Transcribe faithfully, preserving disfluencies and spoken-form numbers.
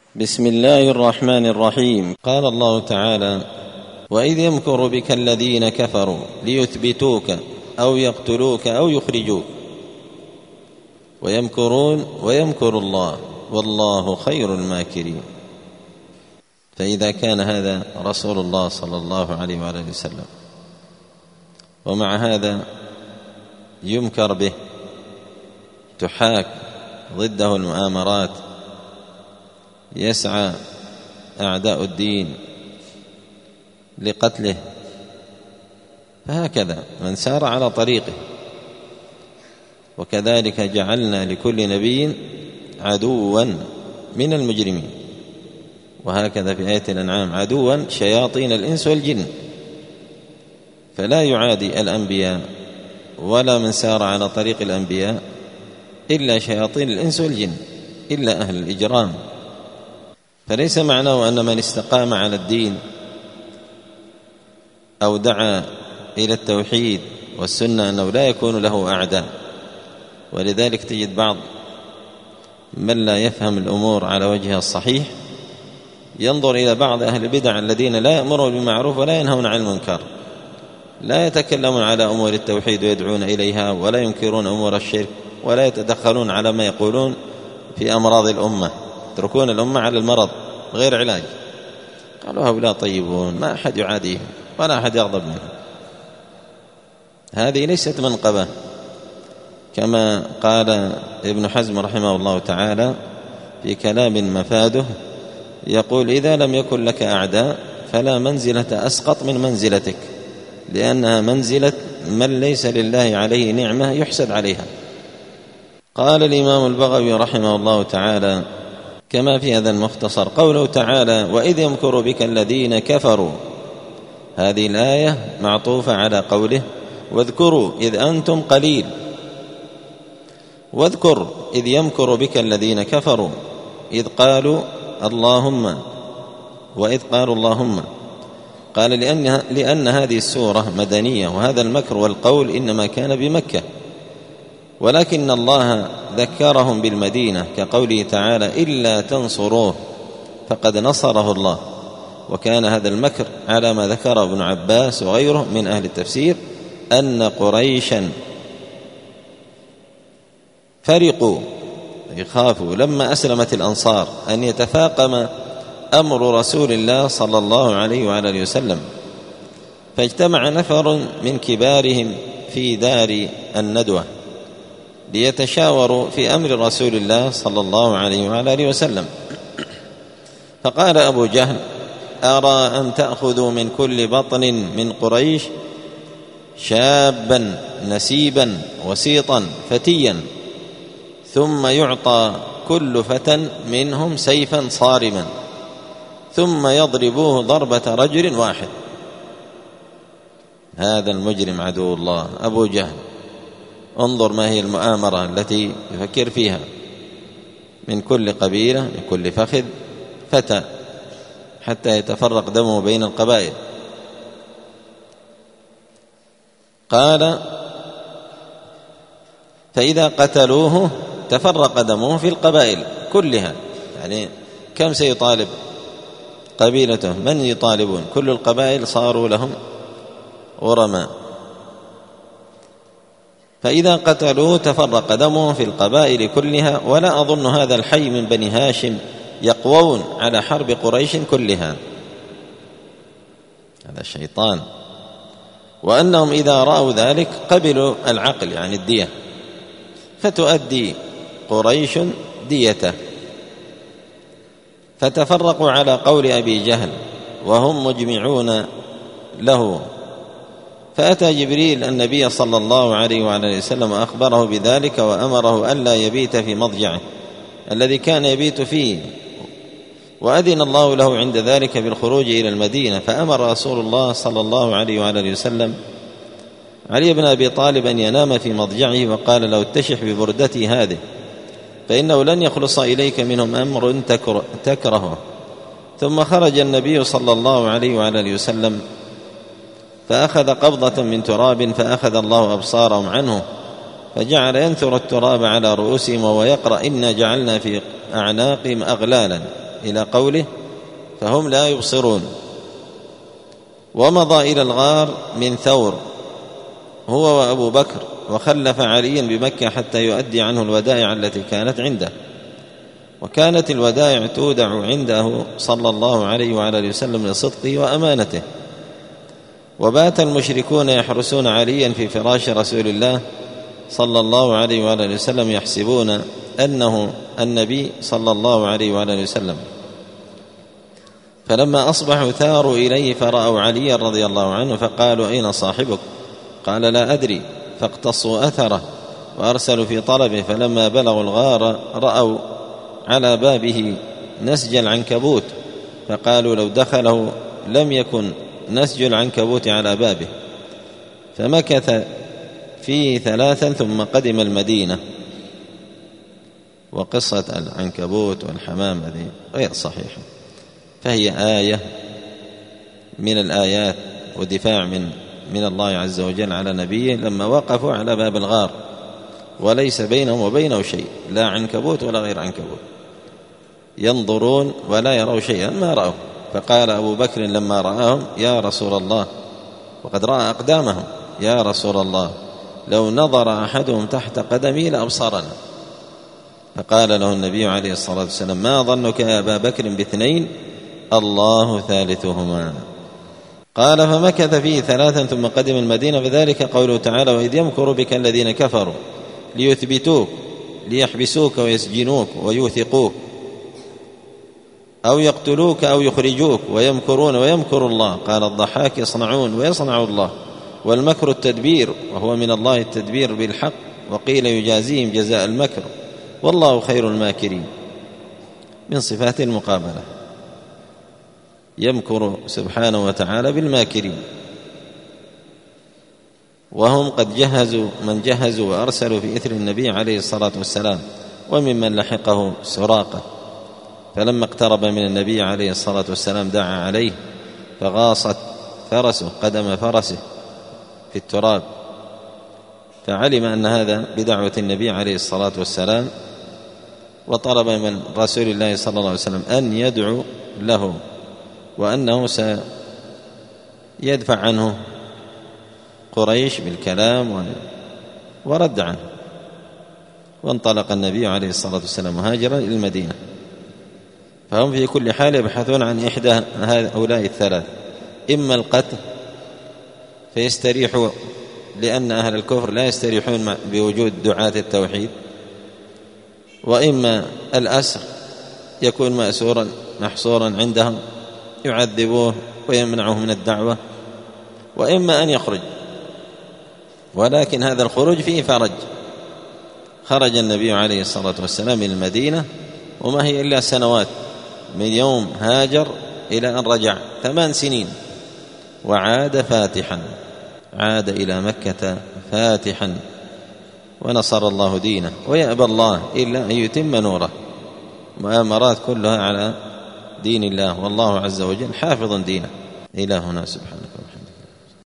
بسم الله الرحمن الرحيم. قال الله تعالى: وإذ يمكر بك الذين كفروا ليثبتوك أو يقتلوك أو يخرجوك ويمكرون ويمكر الله والله خير الماكرين. فإذا كان هذا رسول الله صلى الله عليه وآله وسلم ومع هذا يمكر به، تحاك ضده المؤامرات، يسعى أعداء الدين لقتله، فهكذا من سار على طريقه. وكذلك جعلنا لكل نبي عدوا من المجرمين، وهكذا في آية الأنعام: عدوا شياطين الإنس والجن. فلا يعادي الأنبياء ولا من سار على طريق الأنبياء إلا شياطين الإنس والجن، إلا أهل الإجرام. فليس معناه أن من استقام على الدين أو دعا إلى التوحيد والسنة أنه لا يكون له أعداء. ولذلك تجد بعض من لا يفهم الأمور على وجهها الصحيح ينظر إلى بعض أهل البدع الذين لا يأمرون بالمعروف ولا ينهون عن المنكر، لا يتكلمون على أمور التوحيد ويدعون إليها، ولا ينكرون أمور الشرك، ولا يتدخلون على ما يقولون في أمراض الأمة، يتركون الأمة على المرض غير علاج. قالوا هؤلاء طيبون، ما أحد يعاديهم ولا أحد يغضب منهم. هذه ليست منقبة، كما قال ابن حزم رحمه الله تعالى في كلام مفاده، يقول: إذا لم يكن لك أعداء فلا منزلة أسقط من منزلتك، لأنها منزلة من ليس لله عليه نعمة يحسد عليها. قال الإمام البغوي رحمه الله تعالى كما في هذا المختصر: قوله تعالى: وإذ يمكر بك الذين كفروا، هذه الآية معطوفة على قوله: واذكروا إذ أنتم قليل. واذكر إذ يمكر بك الذين كفروا، إذ قالوا اللهم، وإذ قالوا اللهم. قال لأن, لأن هذه السورة مدنية، وهذا المكر والقول إنما كان بمكة، ولكن الله ذكرهم بالمدينة، كقوله تعالى: إلا تنصروه فقد نصره الله. وكان هذا المكر على ما ذكر ابن عباس وغيره من أهل التفسير، أن قريشا فرقوا، يخافوا لما أسلمت الأنصار أن يتفاقم أمر رسول الله صلى الله عليه وآله وسلم، فاجتمع نفر من كبارهم في دار الندوة ليتشاوروا في أمر رسول الله صلى الله عليه وآله وسلم. فقال أبو جهل: أرى أن تأخذوا من كل بطن من قريش شابا نسيبا وسيطا فتيا، ثم يعطى كل فتى منهم سيفا صارما، ثم يضربوه ضربة رجل واحد. هذا المجرم عدو الله أبو جهل، انظر ما هي المؤامرة التي يفكر فيها: من كل قبيلة، من كل فخذ فتى، حتى يتفرق دمه بين القبائل. قال: فإذا قتلوه تفرق دمه في القبائل كلها. يعني كم سيطالب قبيلته؟ من يطالبون؟ كل القبائل صاروا لهم غرماء. فإذا قتلوه تفرق دمه في القبائل كلها، ولا أظن هذا الحي من بني هاشم يقوون على حرب قريش كلها. هذا الشيطان. وأنهم إذا رأوا ذلك قبلوا العقل، يعني الدية، فتؤدي قريش ديته. فتفرقوا على قول أبي جهل وهم مجمعون له. فأتى جبريل النبي صلى الله عليه وعلى وسلم وأخبره بذلك، وأمره ألا يبيت في مضجعه الذي كان يبيت فيه، وأذن الله له عند ذلك بالخروج إلى المدينة. فأمر رسول الله صلى الله عليه وعلى وسلم علي بن أبي طالب أن ينام في مضجعه، وقال: لو اتشح ببردتي هذه، فإنه لن يخلص إليك منهم أمر تكرهه. ثم خرج النبي صلى الله عليه وعلى وسلم فأخذ قبضة من تراب، فأخذ الله أبصارهم عنه، فجعل ينثر التراب على رؤوسهم وهو يقرأ: إنا جعلنا في أعناقهم أغلالا إلى قوله فهم لا يبصرون. ومضى إلى الغار من ثور هو وأبو بكر، وخلف عليا بمكة حتى يؤدي عنه الودائع التي كانت عنده، وكانت الودائع تودع عنده صلى الله عليه وعلى آله وسلم لصدقه وأمانته. وبات المشركون يحرسون عليا في فراش رسول الله صلى الله عليه وعلى آله وسلم يحسبون أنه النبي صلى الله عليه وعلى آله وسلم. فلما أصبحوا ثاروا إليه فرأوا عليا رضي الله عنه فقالوا أين صاحبك؟ قال لا أدري، فاقتصوا أثره وأرسلوا في طلبه. فلما بلغوا الغار رأوا على بابه نسج العنكبوت، فقالوا لو دخله لم يكن نسج العنكبوت على بابه. فمكث فيه ثلاثا ثم قدم المدينة. وقصة العنكبوت والحمام هذه غير صحيحة، فهي آية من الآيات ودفاع من من الله عز وجل على نبيه لما وقفوا على باب الغار وليس بينهم وبينه شيء، لا عنكبوت ولا غير عنكبوت، ينظرون ولا يروا شيئا ما رأوا. فقال أبو بكر لما رآهم يا رسول الله، وقد رأى أقدامهم، يا رسول الله لو نظر أحدهم تحت قدمي لأبصرنا. فقال له النبي عليه الصلاة والسلام ما ظنك يا أبا بكر باثنين الله ثالثهما. قال فمكث فيه ثلاثا ثم قدم المدينة. فذلك قوله تعالى وإذ يمكر بك الذين كفروا ليثبتوك ليحبسوك ويسجنوك ويوثقوك أو يقتلوك أو يخرجوك ويمكرون ويمكر الله. قال الضحاك يصنعون ويصنع الله، والمكر التدبير وهو من الله التدبير بالحق، وقيل يجازيهم جزاء المكر والله خير الماكرين، من صفات المقابلة، يمكر سبحانه وتعالى بالماكرين. وهم قد جهزوا من جهزوا وأرسلوا في إثر النبي عليه الصلاة والسلام، وممن لحقه سراقة. فلما اقترب من النبي عليه الصلاة والسلام دعا عليه فغاصت فرسه قدم فرسه في التراب، فعلم أن هذا بدعوة النبي عليه الصلاة والسلام، وطلب من رسول الله صلى الله عليه وسلم أن يدعو له وأنه سيدفع عنه قريش بالكلام، ورد عنه. وانطلق النبي عليه الصلاة والسلام مهاجرا إلى المدينة. فهم في كل حال يبحثون عن إحدى هؤلاء الثلاث، إما القتل فيستريحوا، لأن أهل الكفر لا يستريحون بوجود دعاة التوحيد، وإما الأسر يكون مأسورا محصورا عندهم يعذبوه ويمنعه من الدعوة، وإما أن يخرج. ولكن هذا الخروج فيه فرج. خرج النبي عليه الصلاة والسلام من المدينة وما هي إلا سنوات، من يوم هاجر إلى أن رجع ثمان سنين، وعاد فاتحا، عاد إلى مكة فاتحا، ونصر الله دينه. ويأبى الله إلا أن يتم نوره. مؤامرات كلها على دين الله، والله عز وجل حافظ دينه. إلهنا سبحانه.